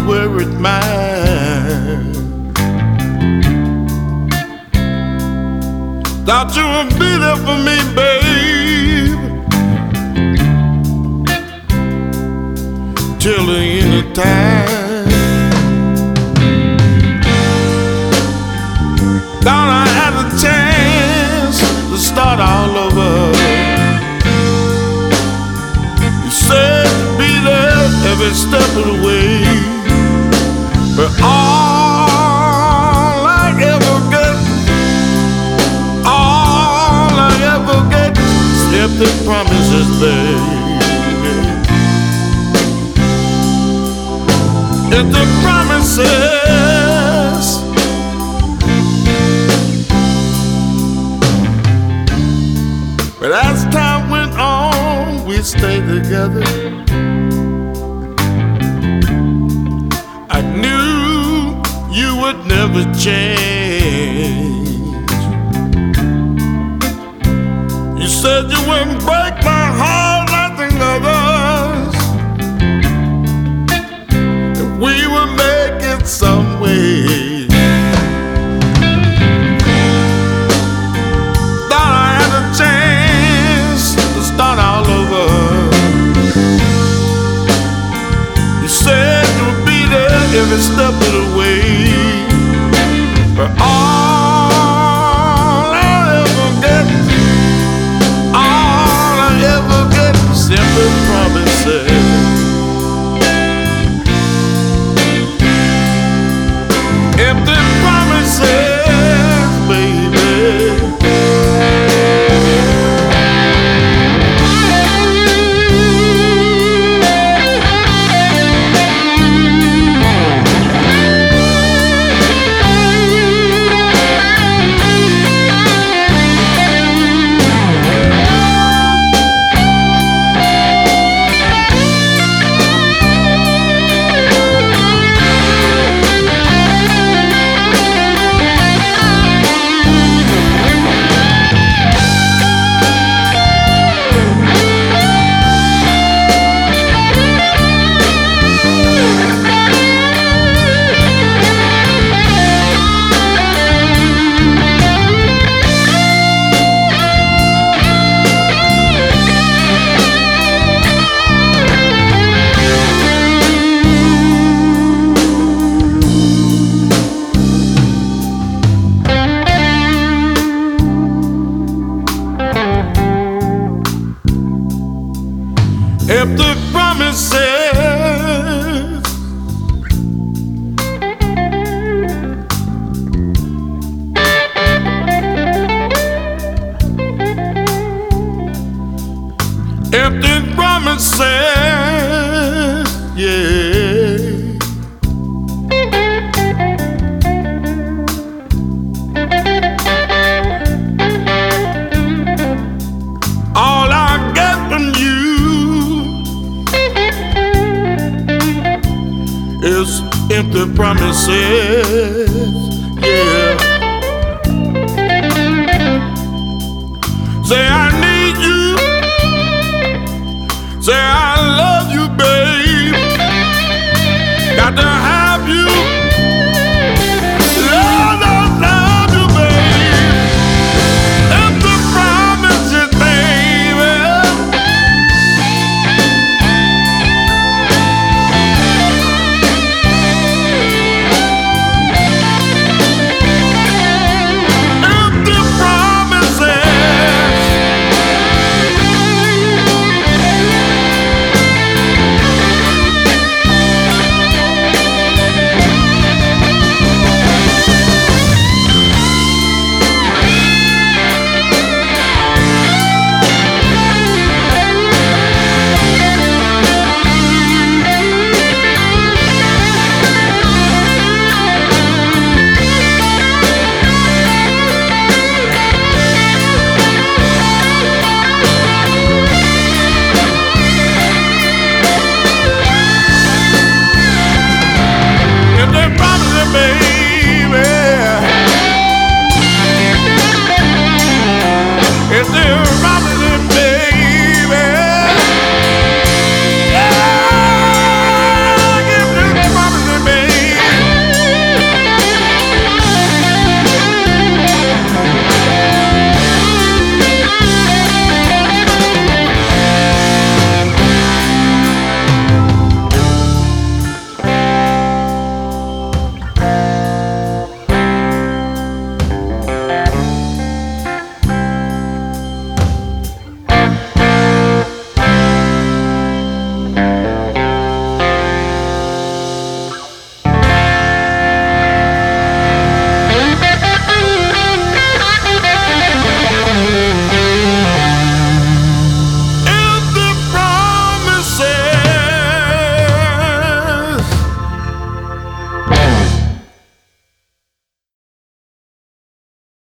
worried mind. Thought you would be there for me, babe, till the end of time. Thought I had a chance to start all over. You said you'd be there every step of the way, but all I ever get is empty promises, babe. Empty promises. But as time went on, we stayed together. I knew you would never change. You said you wouldn't break my heart like the others, that we would make it some way. Thought I had a chance to start all over. You said you would be there every step of the way, but all I ever get is empty promises. Empty promises, baby. Empty promises. Empty promises, yeah. All I get from you is empty promises.